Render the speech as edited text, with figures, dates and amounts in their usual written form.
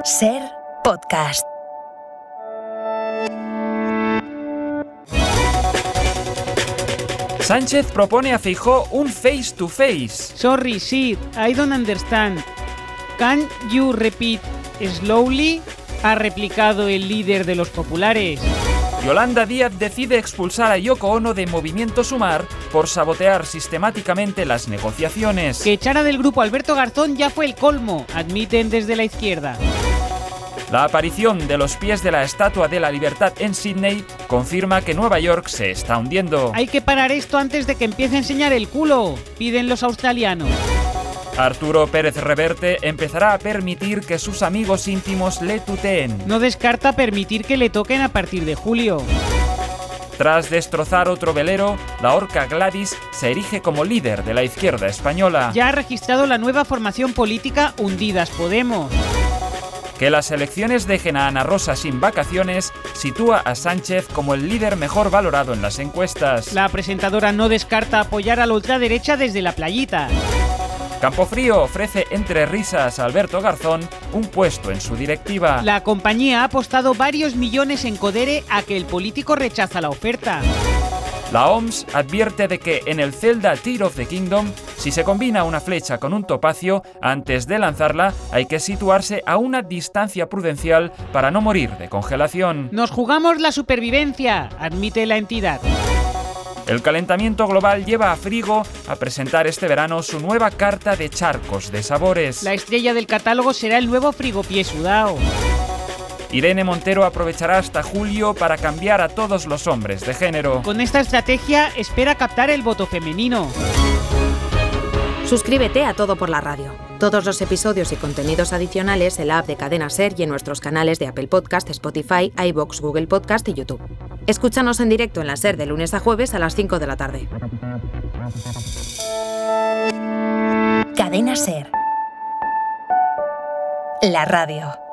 Ser Podcast. Sánchez propone a Feijóo un face-to-face. Sorry, Sid, I don't understand. Can you repeat slowly? Ha replicado el líder de los populares. Yolanda Díaz decide expulsar a Yoko Ono de Movimiento Sumar por sabotear sistemáticamente las negociaciones. Que echara del grupo Alberto Garzón ya fue el colmo, admiten desde la izquierda. La aparición de los pies de la Estatua de la Libertad en Sydney confirma que Nueva York se está hundiendo. Hay que parar esto antes de que empiece a enseñar el culo, piden los australianos. Arturo Pérez Reverte empezará a permitir que sus amigos íntimos le tuteen. No descarta permitir que le toquen a partir de julio. Tras destrozar otro velero, la orca Gladys se erige como líder de la izquierda española. Ya ha registrado la nueva formación política Hundidas Podemos. Que las elecciones dejen a Ana Rosa sin vacaciones sitúa a Sánchez como el líder mejor valorado en las encuestas. La presentadora no descarta apoyar a la ultraderecha desde la playita. Campofrío ofrece entre risas a Alberto Garzón un puesto en su directiva. La compañía ha apostado varios millones en Codere a que el político rechaza la oferta. La OMS advierte de que en el Zelda Tears of the Kingdom, si se combina una flecha con un topacio, antes de lanzarla hay que situarse a una distancia prudencial para no morir de congelación. Nos jugamos la supervivencia, admite la entidad. El calentamiento global lleva a Frigo a presentar este verano su nueva carta de charcos de sabores. La estrella del catálogo será el nuevo frigopié sudao. Irene Montero aprovechará hasta julio para cambiar a todos los hombres de género. Con esta estrategia espera captar el voto femenino. Suscríbete a Todo por la Radio. Todos los episodios y contenidos adicionales en la app de Cadena Ser y en nuestros canales de Apple Podcast, Spotify, iVoox, Google Podcast y YouTube. Escúchanos en directo en la Ser de lunes a jueves a las 5 de la tarde. Cadena Ser. La radio.